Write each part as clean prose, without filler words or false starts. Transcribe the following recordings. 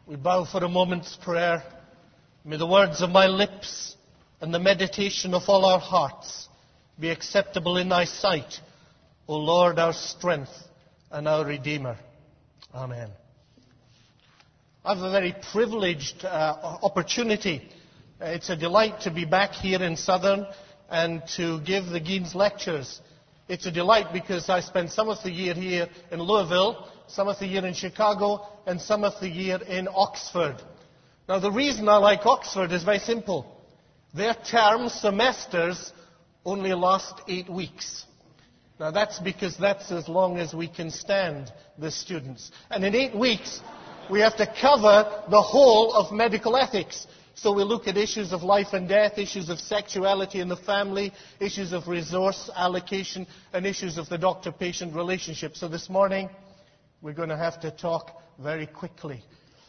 We bow for a moment's prayer. May the words of my lips and the meditation of all our hearts be acceptable in thy sight, O Lord, our strength and our Redeemer. Amen. I have a very privileged opportunity. It's a delight to be back here in Southern and to give the Geens lectures. It's a delight because I spend some of the year here in Louisville, some of the year in Chicago, and some of the year in Oxford. Now, the reason I like Oxford is very simple. Their term, semesters, only last 8 weeks. Now, that's because that's as long as we can stand, the students. And in 8 weeks, we have to cover the whole of medical ethics. So we look at issues of life and death, issues of sexuality in the family, issues of resource allocation, and issues of the doctor-patient relationship. So this morning, we're going to have to talk very quickly.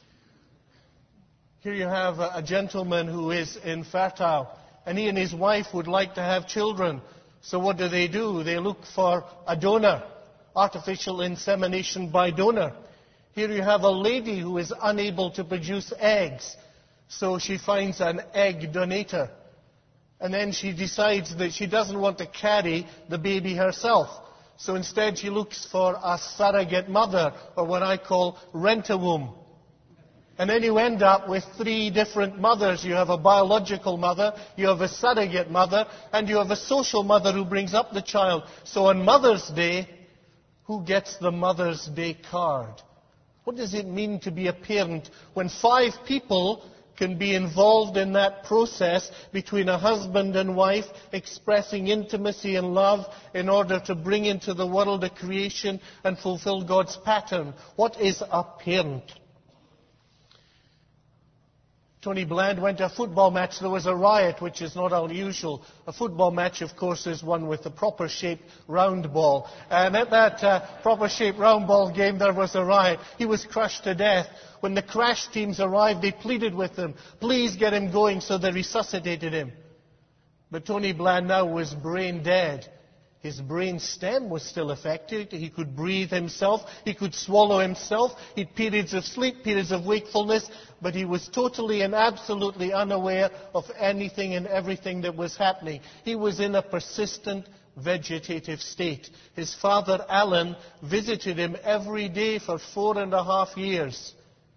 Here you have a gentleman who is infertile, and he and his wife would like to have children. So what do? They look for a donor, artificial insemination by donor. Here you have a lady who is unable to produce eggs, so she finds an egg donator. And then she decides that she doesn't want to carry the baby herself. So instead she looks for a surrogate mother, or what I call rent-a-womb. And then you end up with 3 different mothers. You have a biological mother, you have a surrogate mother, and you have a social mother who brings up the child. So on Mother's Day, who gets the Mother's Day card? What does it mean to be a parent when 5 people can be involved in that process between a husband and wife, expressing intimacy and love in order to bring into the world a creation and fulfill God's pattern? What is a parent? Tony Bland went to a football match. There was a riot, which is not unusual. A football match, of course, is one with a proper-shaped round ball. And at that proper-shaped round ball game, there was a riot. He was crushed to death. When the crash teams arrived, they pleaded with him, please get him going, so they resuscitated him. But Tony Bland now was brain dead. His brain stem was still affected. He could breathe himself. He could swallow himself. He had periods of sleep, periods of wakefulness, but he was totally and absolutely unaware of anything and everything that was happening. He was in a persistent vegetative state. His father, Alan, visited him every day for 4.5 years.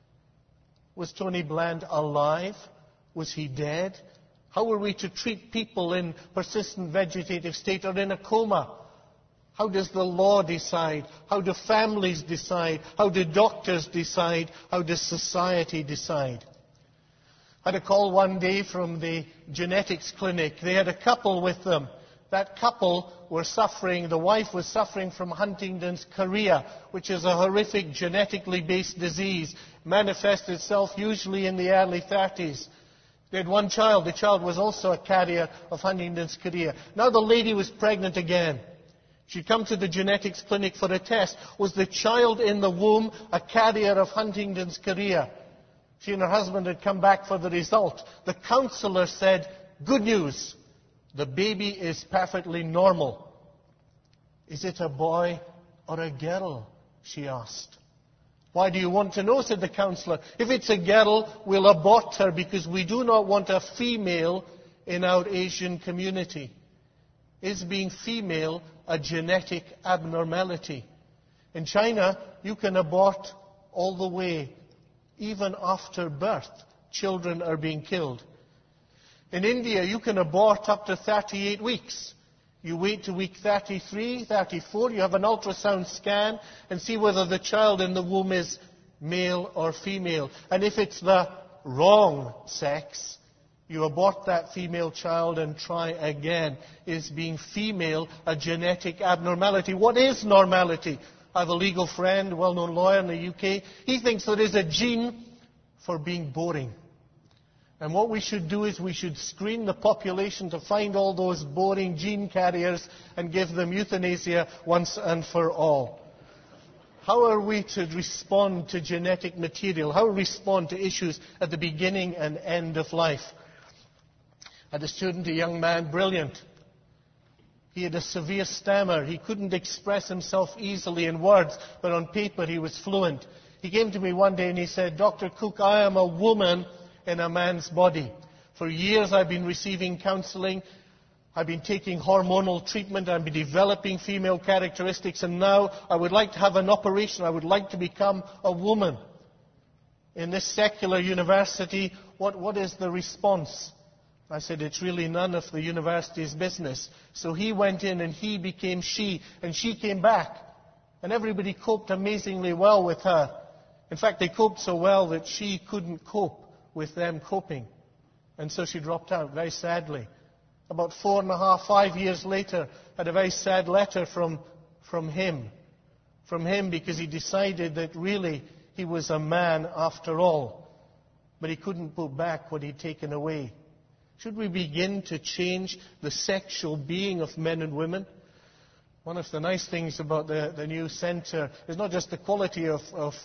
Was Tony Bland alive? Was he dead? How were we to treat people in persistent vegetative state or in a coma? How does the law decide? How do families decide? How do doctors decide? How does society decide? I had a call one day from the genetics clinic. They had a couple with them. That couple were suffering, the wife was suffering from Huntington's chorea, which is a horrific genetically based disease. Manifests itself usually in the early 30s. They had one child. The child was also a carrier of Huntington's chorea. Now the lady was pregnant again. She'd come to the genetics clinic for a test. Was the child in the womb a carrier of Huntington's chorea? She and her husband had come back for the result. The counselor said, good news. The baby is perfectly normal. Is it a boy or a girl? She asked. Why do you want to know? Said the counselor. If it's a girl, we'll abort her because we do not want a female in our Asian community. Is being female a genetic abnormality? In China, you can abort all the way. Even after birth, children are being killed. In India, you can abort up to 38 weeks. You wait to week 33, 34, you have an ultrasound scan and see whether the child in the womb is male or female. And if it's the wrong sex, you abort that female child and try again. Is being female a genetic abnormality? What is normality? I have a legal friend, a well-known lawyer in the UK. He thinks there is a gene for being boring. And what we should do is we should screen the population to find all those boring gene carriers and give them euthanasia once and for all. How are we to respond to genetic material? How do we respond to issues at the beginning and end of life? I had a student, a young man, brilliant. He had a severe stammer. He couldn't express himself easily in words, but on paper he was fluent. He came to me one day and he said, "Dr. Cook, I am a woman in a man's body. For years I've been receiving counseling. I've been taking hormonal treatment. I've been developing female characteristics. And now I would like to have an operation. I would like to become a woman. In this secular university, what is the response?" I said, "It's really none of the university's business." So he went in and he became she, and she came back. And everybody coped amazingly well with her. In fact, they coped so well that she couldn't cope with them coping. And so she dropped out, very sadly. About 4.5, 5 years later, I had a very sad letter from him. From him, because he decided that really he was a man after all. But he couldn't put back what he'd taken away. Should we begin to change the sexual being of men and women? One of the nice things about the new centre is not just the quality of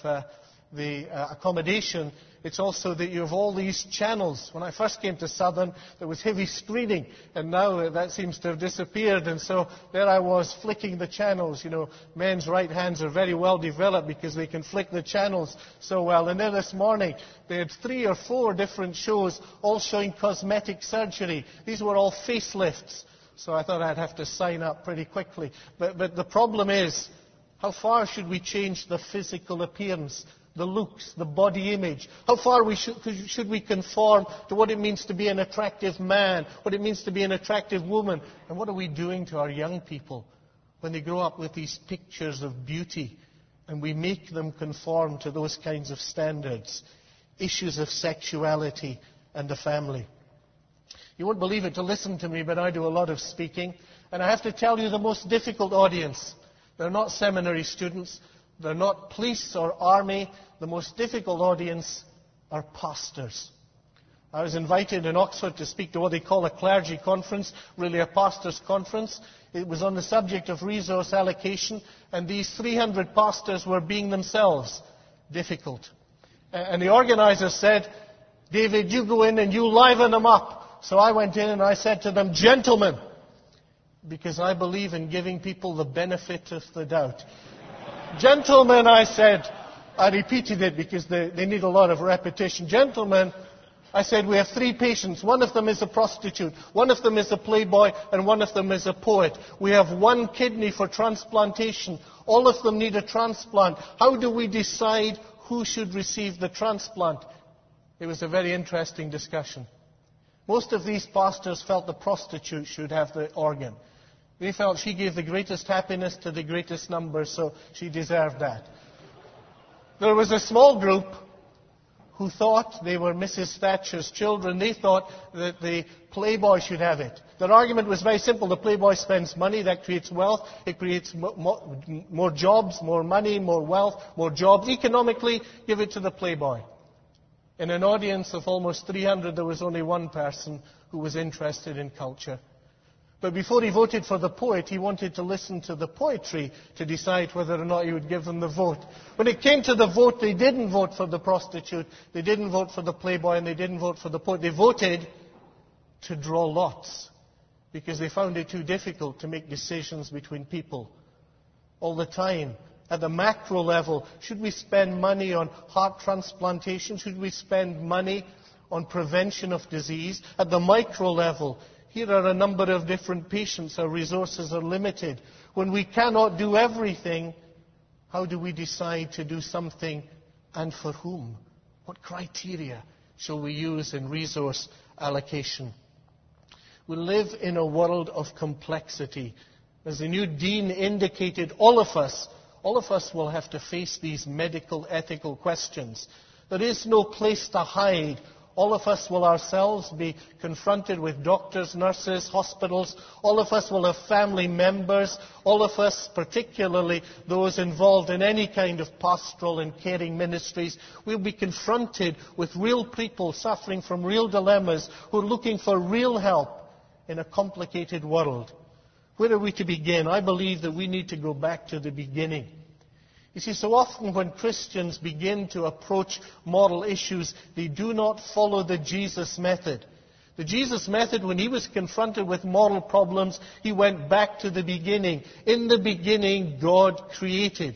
the accommodation, it's also that you have all these channels. When I first came to Southern, there was heavy screening, and now that seems to have disappeared. And so there I was flicking the channels. You know, men's right hands are very well developed because they can flick the channels so well. And then this morning, they had 3 or 4 different shows, all showing cosmetic surgery. These were all facelifts. So I thought I'd have to sign up pretty quickly. But the problem is, how far should we change the physical appearance, the looks, the body image? How far should we conform to what it means to be an attractive man, what it means to be an attractive woman? And what are we doing to our young people when they grow up with these pictures of beauty and we make them conform to those kinds of standards? Issues of sexuality and the family. You won't believe it to listen to me, but I do a lot of speaking. And I have to tell you, the most difficult audience, they're not seminary students, they're not police or army. The most difficult audience are pastors. I was invited in Oxford to speak to what they call a clergy conference, really a pastors' conference. It was on the subject of resource allocation, and these 300 pastors were being themselves difficult. And the organizers said, "David, you go in and you liven them up." So I went in and I said to them, "Gentlemen," because I believe in giving people the benefit of the doubt. "Gentlemen," I said, I repeated it because they need a lot of repetition. "Gentlemen," I said, "we have 3 patients. One of them is a prostitute, one of them is a playboy, and one of them is a poet. We have 1 kidney for transplantation. All of them need a transplant. How do we decide who should receive the transplant?" It was a very interesting discussion. Most of these pastors felt the prostitute should have the organ. They felt she gave the greatest happiness to the greatest number, so she deserved that. There was a small group who thought they were Mrs. Thatcher's children. They thought that the playboy should have it. Their argument was very simple. The playboy spends money, that creates wealth. It creates more jobs, more money, more wealth, more jobs. Economically, give it to the playboy. In an audience of almost 300, there was only 1 person who was interested in culture. But before he voted for the poet, he wanted to listen to the poetry to decide whether or not he would give them the vote. When it came to the vote, they didn't vote for the prostitute, they didn't vote for the playboy, and they didn't vote for the poet. They voted to draw lots because they found it too difficult to make decisions between people all the time. At the macro level, should we spend money on heart transplantation? Should we spend money on prevention of disease? At the micro level, here are a number of different patients. Our resources are limited. When we cannot do everything, how do we decide to do something, and for whom? What criteria shall we use in resource allocation? We live in a world of complexity. As the new dean indicated, all of us will have to face these medical, ethical questions. There is no place to hide. All of us will ourselves be confronted with doctors, nurses, hospitals. All of us will have family members. All of us, particularly those involved in any kind of pastoral and caring ministries, will be confronted with real people suffering from real dilemmas who are looking for real help in a complicated world. Where are we to begin? I believe that we need to go back to the beginning. You see, so often when Christians begin to approach moral issues, they do not follow the Jesus method. The Jesus method, when he was confronted with moral problems, he went back to the beginning. In the beginning, God created.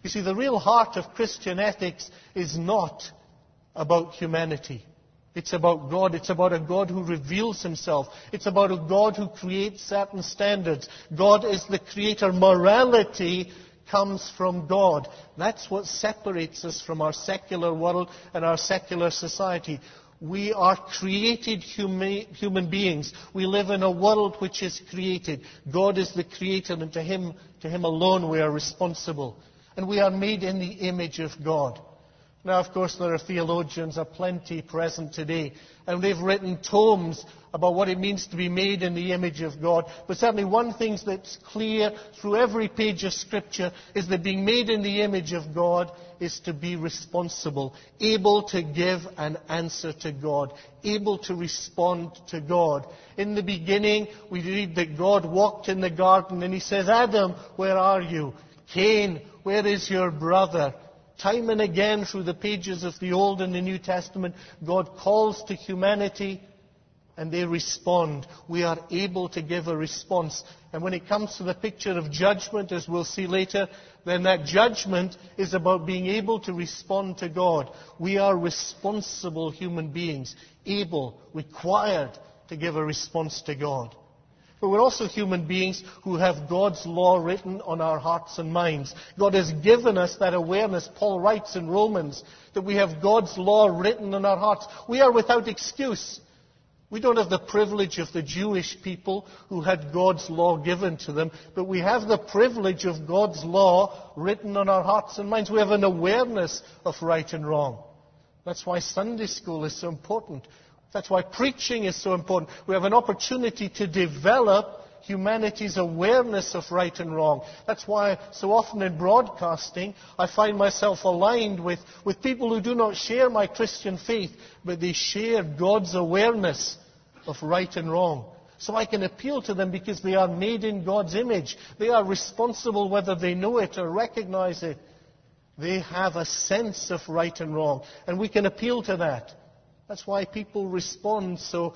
You see, the real heart of Christian ethics is not about humanity. It's about God. It's about a God who reveals himself. It's about a God who creates certain standards. God is the creator. Morality comes from God. That's what separates us from our secular world and our secular society. We are created human beings. We live in a world which is created. God is the creator, and to Him alone we are responsible. And we are made in the image of God. Now, of course, there are theologians aplenty present today, and they've written tomes about what it means to be made in the image of God. But certainly one thing that's clear through every page of Scripture is that being made in the image of God is to be responsible, able to give an answer to God, able to respond to God. In the beginning, we read that God walked in the garden and He says, Adam, where are you? Cain, where is your brother? Time and again through the pages of the Old and the New Testament, God calls to humanity and they respond. We are able to give a response. And when it comes to the picture of judgment, as we'll see later, then that judgment is about being able to respond to God. We are responsible human beings, able, required to give a response to God. But we're also human beings who have God's law written on our hearts and minds. God has given us that awareness. Paul writes in Romans that we have God's law written on our hearts. We are without excuse. We don't have the privilege of the Jewish people who had God's law given to them, but we have the privilege of God's law written on our hearts and minds. We have an awareness of right and wrong. That's why Sunday school is so important. That's why preaching is so important. We have an opportunity to develop humanity's awareness of right and wrong. That's why so often in broadcasting I find myself aligned with people who do not share my Christian faith, but they share God's awareness of right and wrong. So I can appeal to them because they are made in God's image. They are responsible whether they know it or recognize it. They have a sense of right and wrong. And we can appeal to that. That's why people respond so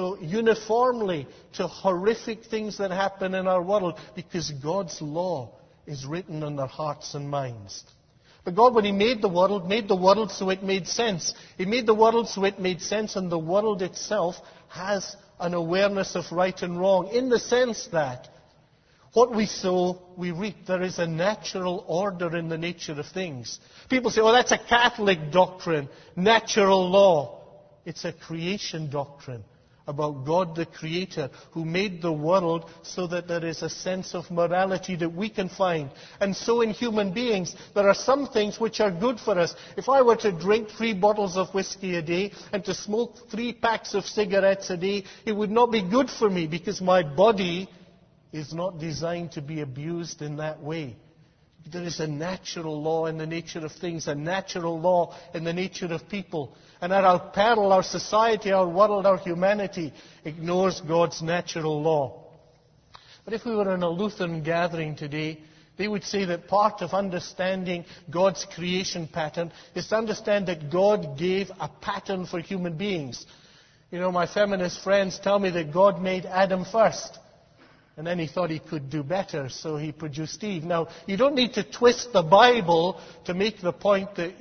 uniformly to horrific things that happen in our world, because God's law is written on their hearts and minds. But God, when He made the world so it made sense. He made the world so it made sense, and the world itself has an awareness of right and wrong, in the sense that what we sow, we reap. There is a natural order in the nature of things. People say, oh, that's a Catholic doctrine, natural law. It's a creation doctrine about God the Creator who made the world so that there is a sense of morality that we can find. And so in human beings, there are some things which are good for us. If I were to drink 3 bottles of whiskey a day and to smoke 3 packs of cigarettes a day, it would not be good for me because my body is not designed to be abused in that way. There is a natural law in the nature of things, a natural law in the nature of people. And at our peril, our society, our world, our humanity ignores God's natural law. But if we were in a Lutheran gathering today, they would say that part of understanding God's creation pattern is to understand that God gave a pattern for human beings. You know, my feminist friends tell me that God made Adam first. And then He thought He could do better, so He produced Eve. Now, you don't need to twist the Bible to make the point that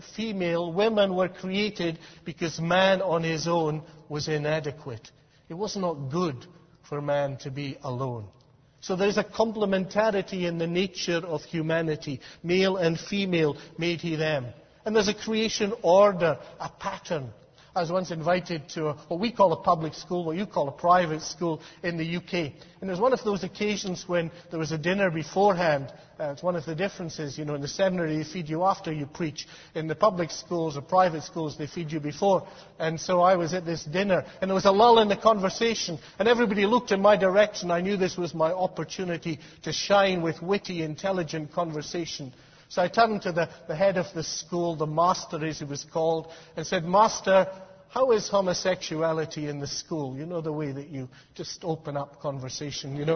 women were created because man on his own was inadequate. It was not good for man to be alone. So there's a complementarity in the nature of humanity. Male and female made He them. And there's a creation order, a pattern. I was once invited to what we call a public school, what you call a private school in the UK. And it was one of those occasions when there was a dinner beforehand. It's one of the differences, you know, in the seminary they feed you after you preach. In the public schools or private schools they feed you before. And so I was at this dinner and there was a lull in the conversation and everybody looked in my direction. I knew this was my opportunity to shine with witty, intelligent conversation. So I turned to the head of the school, the master as he was called, and said, Master, how is homosexuality in the school? You know, the way that you just open up conversation, you know.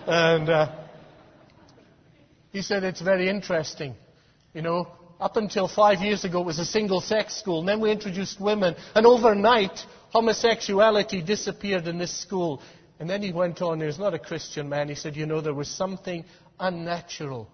And he said, it's very interesting. You know, up until 5 years ago it was a single-sex school, and then we introduced women, and overnight homosexuality disappeared in this school. And then he went on, he was not a Christian man, he said, you know, there was something unnatural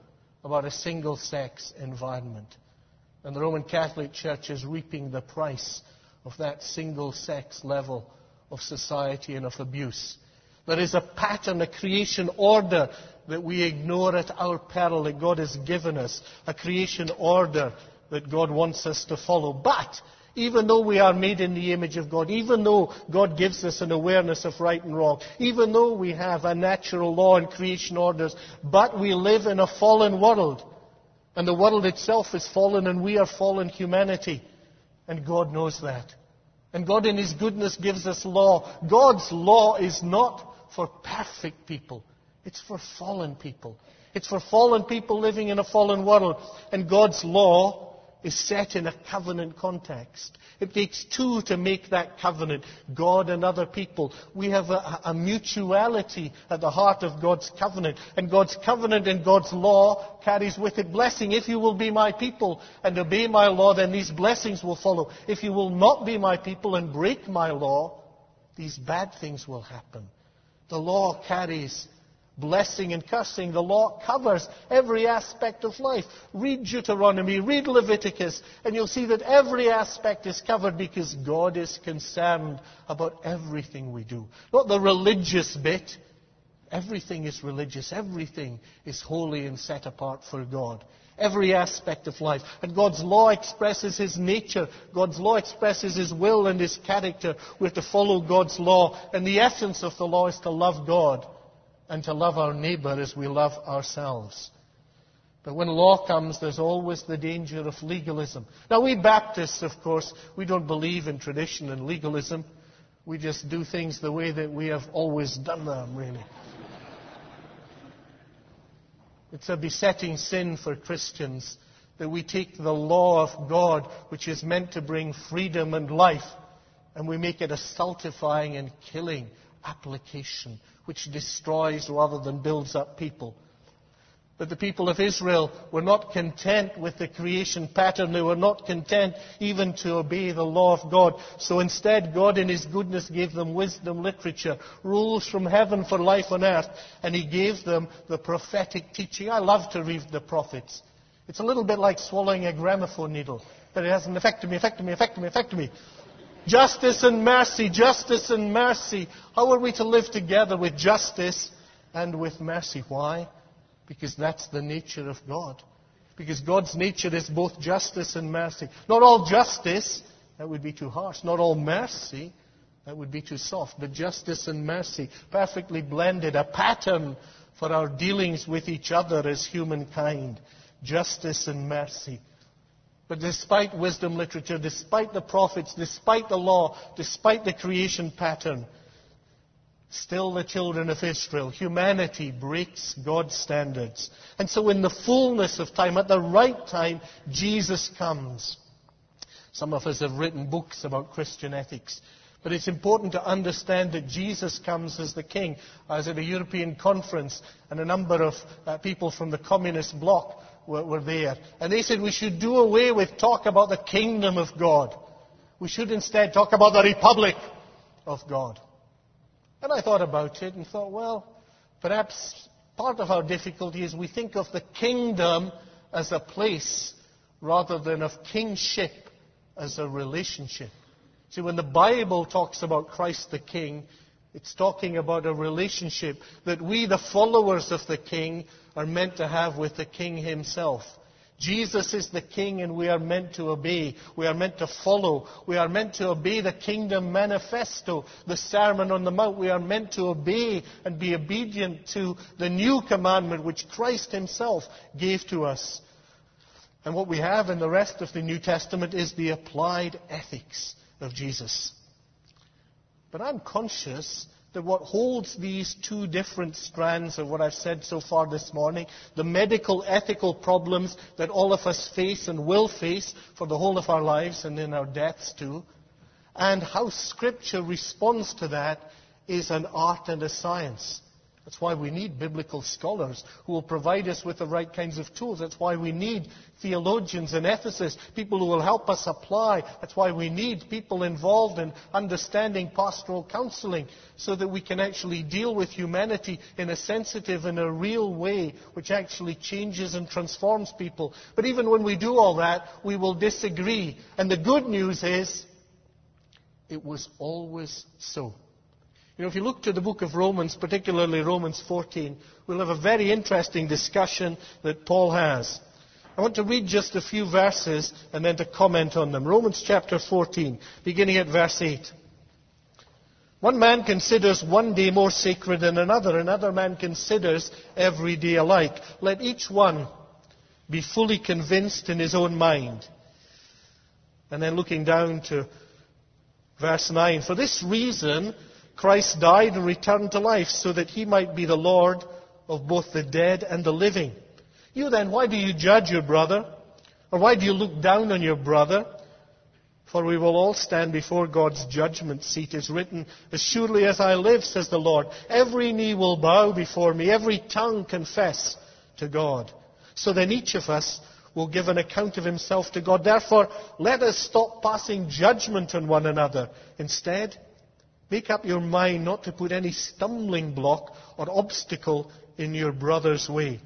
about a single-sex environment. And the Roman Catholic Church is reaping the price of that single-sex level of society and of abuse. There is a pattern, a creation order that we ignore at our peril that God has given us, a creation order that God wants us to follow. But even though we are made in the image of God, even though God gives us an awareness of right and wrong, even though we have a natural law and creation orders, but we live in a fallen world. And the world itself is fallen, and we are fallen humanity. And God knows that. And God in His goodness gives us law. God's law is not for perfect people. It's for fallen people. It's for fallen people living in a fallen world. And God's law is set in a covenant context. It takes two to make that covenant, God and other people. We have a mutuality at the heart of God's covenant. And God's covenant and God's law carries with it blessing. If you will be my people and obey my law, then these blessings will follow. If you will not be my people and break my law, these bad things will happen. The law carries blessing and cursing. The law covers every aspect of life. Read Deuteronomy, read Leviticus, and you'll see that every aspect is covered because God is concerned about everything we do. Not the religious bit. Everything is religious. Everything is holy and set apart for God. Every aspect of life. And God's law expresses His nature. God's law expresses His will and His character. We're to follow God's law. And the essence of the law is to love God and to love our neighbor as we love ourselves. But when law comes, there's always the danger of legalism. Now, we Baptists, of course, we don't believe in tradition and legalism. We just do things the way that we have always done them, really. It's a besetting sin for Christians that we take the law of God, which is meant to bring freedom and life, and we make it a stultifying and killing application, which destroys rather than builds up people. But the people of Israel were not content with the creation pattern. They were not content even to obey the law of God. So instead, God in His goodness gave them wisdom literature, rules from heaven for life on earth, and He gave them the prophetic teaching. I love to read the prophets. It's a little bit like swallowing a gramophone needle, but it hasn't affected me. Justice and mercy, justice and mercy. How are we to live together with justice and with mercy? Why? Because that's the nature of God. Because God's nature is both justice and mercy. Not all justice, that would be too harsh. Not all mercy, that would be too soft. But justice and mercy, perfectly blended, a pattern for our dealings with each other as humankind. Justice and mercy. But despite wisdom literature, despite the prophets, despite the law, despite the creation pattern, still the children of Israel, humanity breaks God's standards. And so in the fullness of time, at the right time, Jesus comes. Some of us have written books about Christian ethics. But it's important to understand that Jesus comes as the King. I was at a European conference, and a number of people from the communist bloc were there. And they said we should do away with talk about the kingdom of God. We should instead talk about the republic of God. And I thought about it and thought, well, perhaps part of our difficulty is we think of the kingdom as a place rather than of kingship as a relationship. See, when the Bible talks about Christ the King, it's talking about a relationship that we, the followers of the King, are meant to have with the King Himself. Jesus is the King, and we are meant to obey. We are meant to follow. We are meant to obey the Kingdom Manifesto, the Sermon on the Mount. We are meant to obey and be obedient to the new commandment which Christ Himself gave to us. And what we have in the rest of the New Testament is the applied ethics of Jesus. But I'm conscious that what holds these two different strands of what I've said so far this morning, the medical, ethical problems that all of us face and will face for the whole of our lives and in our deaths too, and how Scripture responds to that is an art and a science. That's why we need biblical scholars who will provide us with the right kinds of tools. That's why we need theologians and ethicists, people who will help us apply. That's why we need people involved in understanding pastoral counseling so that we can actually deal with humanity in a sensitive and a real way which actually changes and transforms people. But even when we do all that, we will disagree. And the good news is, it was always so. You know, if you look to the book of Romans, particularly Romans 14, we'll have a very interesting discussion that Paul has. I want to read just a few verses and then to comment on them. Romans chapter 14, beginning at verse 8. One man considers one day more sacred than another. Another man considers every day alike. Let each one be fully convinced in his own mind. And then looking down to verse 9. For this reason, Christ died and returned to life so that he might be the Lord of both the dead and the living. You then, why do you judge your brother? Or why do you look down on your brother? For we will all stand before God's judgment seat. It is written, as surely as I live, says the Lord, every knee will bow before me, every tongue confess to God. So then each of us will give an account of himself to God. Therefore, let us stop passing judgment on one another. Instead, make up your mind not to put any stumbling block or obstacle in your brother's way.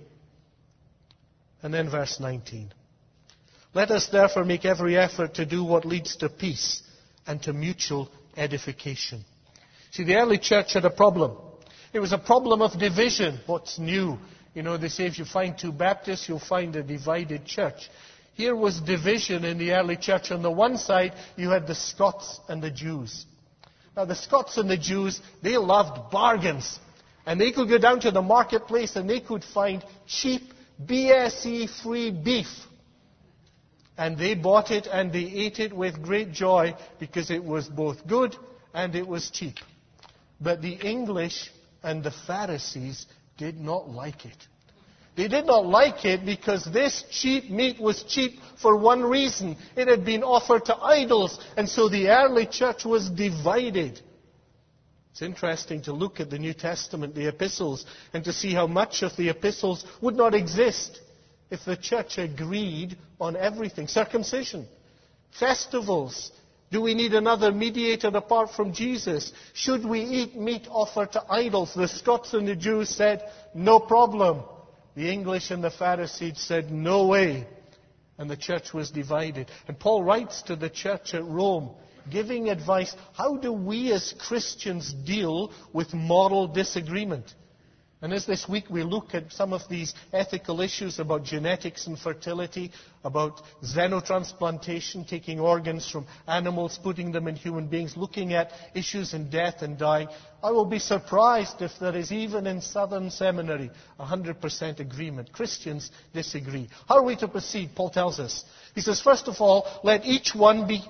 And then verse 19. Let us therefore make every effort to do what leads to peace and to mutual edification. See, the early church had a problem. It was a problem of division. What's new? You know, they say if you find two Baptists, you'll find a divided church. Here was division in the early church. On the one side, you had the Scots and the Jews. Now, the Scots and the Jews, they loved bargains. And they could go down to the marketplace and they could find cheap, BSE-free beef. And they bought it and they ate it with great joy because it was both good and it was cheap. But the English and the Pharisees did not like it. They did not like it because this cheap meat was cheap for one reason. It had been offered to idols, and so the early church was divided. It's interesting to look at the New Testament, the epistles, and to see how much of the epistles would not exist if the church agreed on everything. Circumcision, festivals. Do we need another mediator apart from Jesus? Should we eat meat offered to idols? The Scots and the Jews said, no problem. The English and the Pharisees said, no way. And the church was divided. And Paul writes to the church at Rome, giving advice, how do we as Christians deal with moral disagreement? And as this week we look at some of these ethical issues about genetics and fertility, about xenotransplantation, taking organs from animals, putting them in human beings, looking at issues in death and dying, I will be surprised if there is even in Southern Seminary 100% agreement. Christians disagree. How are we to proceed? Paul tells us. He says, first of all, let each one be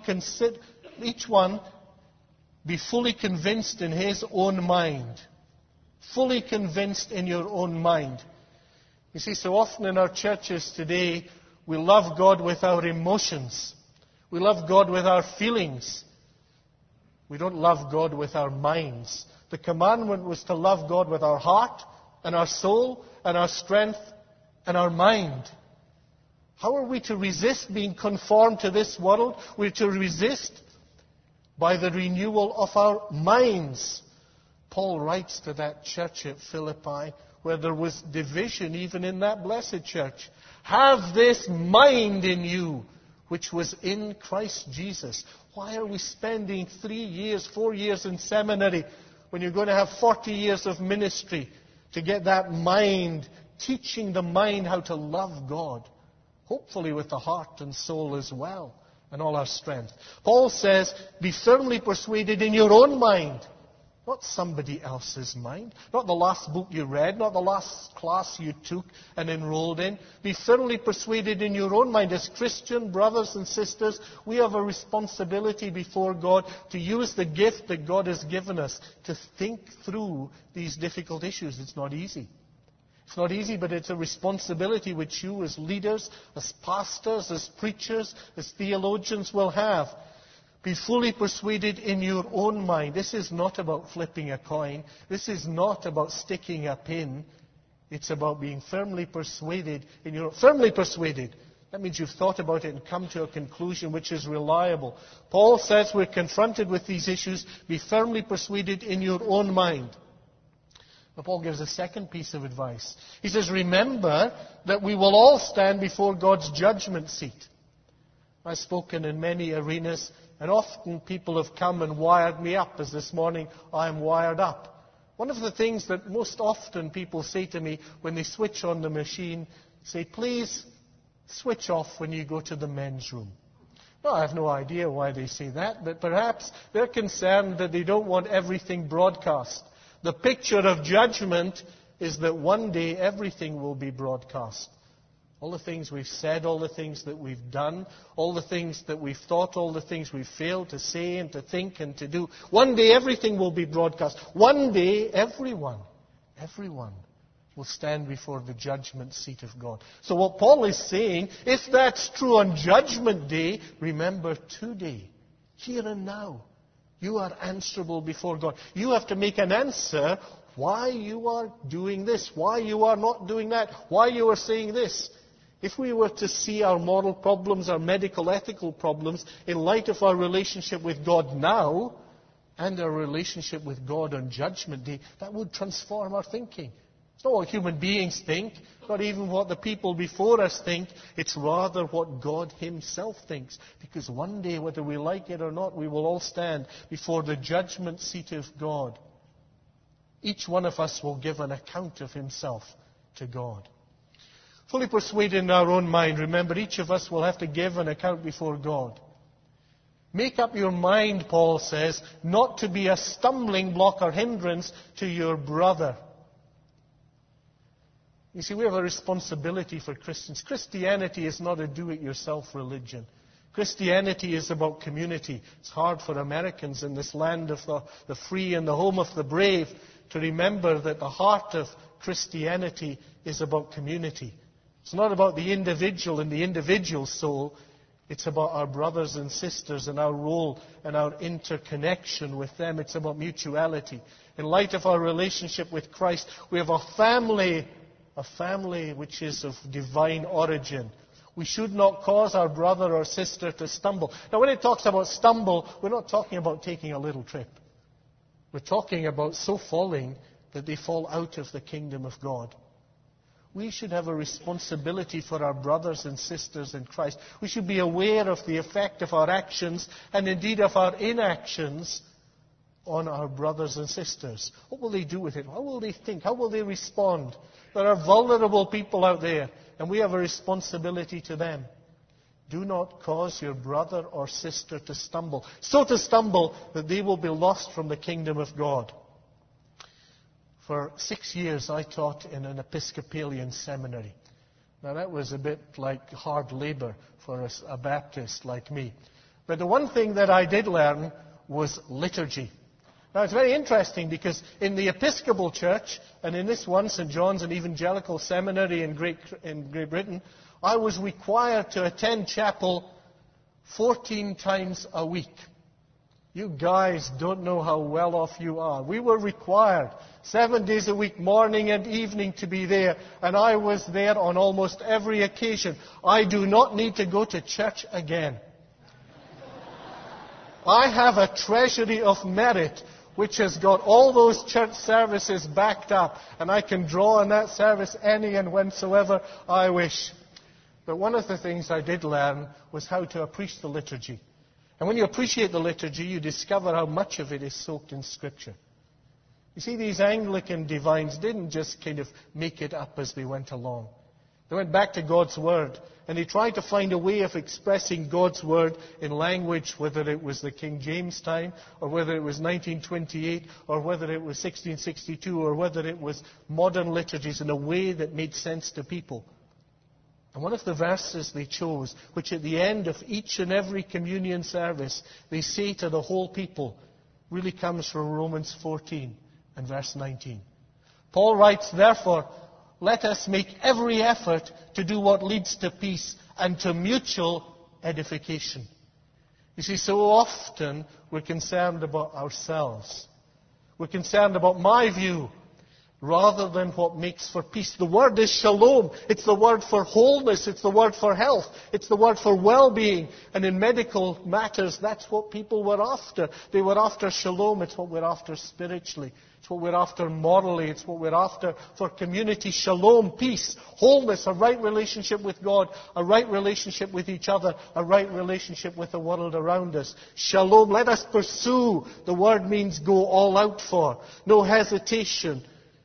fully convinced in his own mind. Fully convinced in your own mind. You see, so often in our churches today, we love God with our emotions. We love God with our feelings. We don't love God with our minds. The commandment was to love God with our heart and our soul and our strength and our mind. How are we to resist being conformed to this world? We're to resist by the renewal of our minds. Paul writes to that church at Philippi where there was division even in that blessed church. Have this mind in you, which was in Christ Jesus. Why are we spending 3 years, 4 years in seminary when you're going to have 40 years of ministry to get that mind, teaching the mind how to love God? Hopefully with the heart and soul as well, and all our strength. Paul says, be firmly persuaded in your own mind. Not somebody else's mind. Not the last book you read. Not the last class you took and enrolled in. Be firmly persuaded in your own mind. As Christian brothers and sisters, we have a responsibility before God to use the gift that God has given us to think through these difficult issues. It's not easy. It's not easy, but it's a responsibility which you as leaders, as pastors, as preachers, as theologians will have. Be fully persuaded in your own mind. This is not about flipping a coin. This is not about sticking a pin. It's about being firmly persuaded firmly persuaded. That means you've thought about it and come to a conclusion which is reliable. Paul says we're confronted with these issues. Be firmly persuaded in your own mind. But Paul gives a second piece of advice. He says, remember that we will all stand before God's judgment seat. I've spoken in many arenas, and often people have come and wired me up, as this morning I'm wired up. One of the things that most often people say to me when they switch on the machine, say, please switch off when you go to the men's room. Well, I have no idea why they say that, but perhaps they're concerned that they don't want everything broadcast. The picture of judgment is that one day everything will be broadcast. All the things we've said, all the things that we've done, all the things that we've thought, all the things we've failed to say and to think and to do. One day everything will be broadcast. One day everyone will stand before the judgment seat of God. So what Paul is saying, if that's true on Judgment Day, remember today, here and now, you are answerable before God. You have to make an answer why you are doing this, why you are not doing that, why you are saying this. If we were to see our moral problems, our medical, ethical problems, in light of our relationship with God now, and our relationship with God on Judgment Day, that would transform our thinking. It's not what human beings think, not even what the people before us think. It's rather what God Himself thinks. Because one day, whether we like it or not, we will all stand before the judgment seat of God. Each one of us will give an account of himself to God. Fully persuaded in our own mind, remember, each of us will have to give an account before God. Make up your mind, Paul says, not to be a stumbling block or hindrance to your brother. You see, we have a responsibility for Christians. Christianity is not a do-it-yourself religion. Christianity is about community. It's hard for Americans in this land of the free and the home of the brave to remember that the heart of Christianity is about community. It's not about the individual and the individual soul. It's about our brothers and sisters and our role and our interconnection with them. It's about mutuality. In light of our relationship with Christ, we have a family which is of divine origin. We should not cause our brother or sister to stumble. Now, when it talks about stumble, we're not talking about taking a little trip. We're talking about so falling that they fall out of the kingdom of God. We should have a responsibility for our brothers and sisters in Christ. We should be aware of the effect of our actions and indeed of our inactions on our brothers and sisters. What will they do with it? How will they think? How will they respond? There are vulnerable people out there, and we have a responsibility to them. Do not cause your brother or sister to stumble, so to stumble that they will be lost from the kingdom of God. For 6 years, I taught in an Episcopalian seminary. Now, that was a bit like hard labor for a Baptist like me. But the one thing that I did learn was liturgy. Now, it's very interesting because in the Episcopal Church, and in this one, St. John's, an evangelical seminary in Great Britain, I was required to attend chapel 14 times a week. You guys don't know how well off you are. We were required 7 days a week, morning and evening, to be there. And I was there on almost every occasion. I do not need to go to church again. I have a treasury of merit which has got all those church services backed up. And I can draw on that service any and whensoever I wish. But one of the things I did learn was how to appreciate the liturgy. And when you appreciate the liturgy, you discover how much of it is soaked in Scripture. You see, these Anglican divines didn't just kind of make it up as they went along. They went back to God's Word, and they tried to find a way of expressing God's Word in language, whether it was the King James time, or whether it was 1928, or whether it was 1662, or whether it was modern liturgies, in a way that made sense to people. And one of the verses they chose, which at the end of each and every communion service they say to the whole people, really comes from Romans 14 and verse 19. Paul writes, therefore, let us make every effort to do what leads to peace and to mutual edification. You see, so often we're concerned about ourselves. We're concerned about my view rather than what makes for peace. The word is shalom. It's the word for wholeness. It's the word for health. It's the word for well-being. And in medical matters, that's what people were after. They were after shalom. It's what we're after spiritually. It's what we're after morally. It's what we're after for community. Shalom, peace, wholeness, a right relationship with God, a right relationship with each other, a right relationship with the world around us. Shalom, let us pursue. The word means go all out for. No hesitation.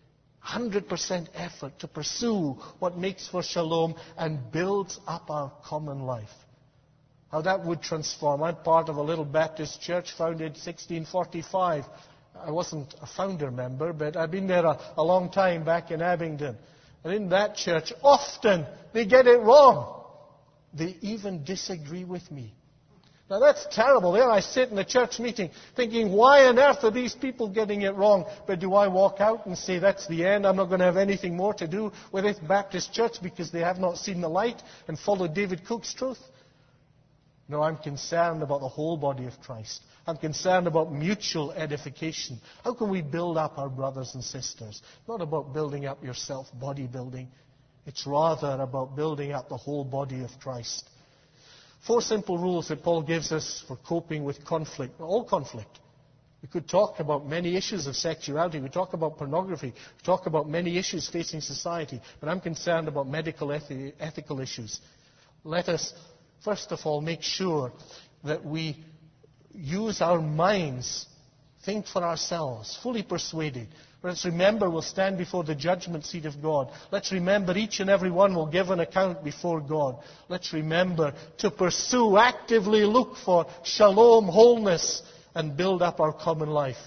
100% effort to pursue what makes for shalom and builds up our common life. How that would transform. I'm part of a little Baptist church founded 1645. I wasn't a founder member, but I've been there a long time back in Abingdon. And in that church, often they get it wrong. They even disagree with me. Now that's terrible. There I sit in a church meeting thinking, why on earth are these people getting it wrong? But do I walk out and say, that's the end, I'm not going to have anything more to do with this Baptist church because they have not seen the light and followed David Cook's truth? No, I'm concerned about the whole body of Christ. I'm concerned about mutual edification. How can we build up our brothers and sisters? Not about building up yourself, bodybuilding. It's rather about building up the whole body of Christ. 4 simple rules that Paul gives us for coping with conflict, all conflict. We could talk about many issues of sexuality. We talk about pornography. We talk about many issues facing society. But I'm concerned about medical ethical issues. Let us, first of all, make sure that we use our minds, think for ourselves, fully persuaded. Let's remember we'll stand before the judgment seat of God. Let's remember each and every one will give an account before God. Let's remember to pursue, actively look for shalom, wholeness, and build up our common life.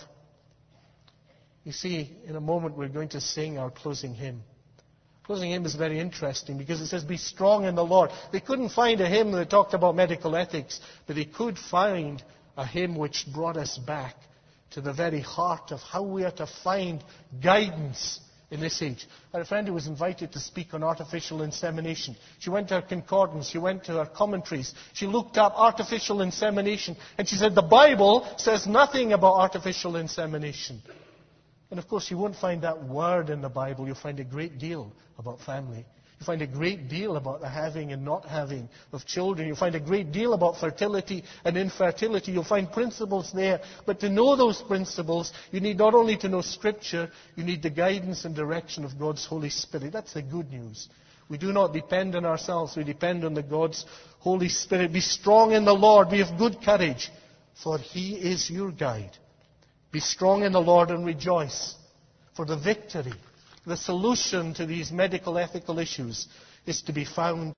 You see, in a moment we're going to sing our closing hymn. Closing hymn is very interesting because it says, be strong in the Lord. They couldn't find a hymn that talked about medical ethics, but they could find a hymn which brought us back to the very heart of how we are to find guidance in this age. I had a friend who was invited to speak on artificial insemination. She went to her concordance, she went to her commentaries, she looked up artificial insemination, and she said, the Bible says nothing about artificial insemination. And of course, you won't find that word in the Bible. You'll find a great deal about family. You find a great deal about the having and not having of children. You'll find a great deal about fertility and infertility. You'll find principles there. But to know those principles, you need not only to know Scripture, you need the guidance and direction of God's Holy Spirit. That's the good news. We do not depend on ourselves. We depend on the God's Holy Spirit. Be strong in the Lord. Be of good courage, for He is your guide. Be strong in the Lord and rejoice, for the victory, the solution to these medical ethical issues is to be found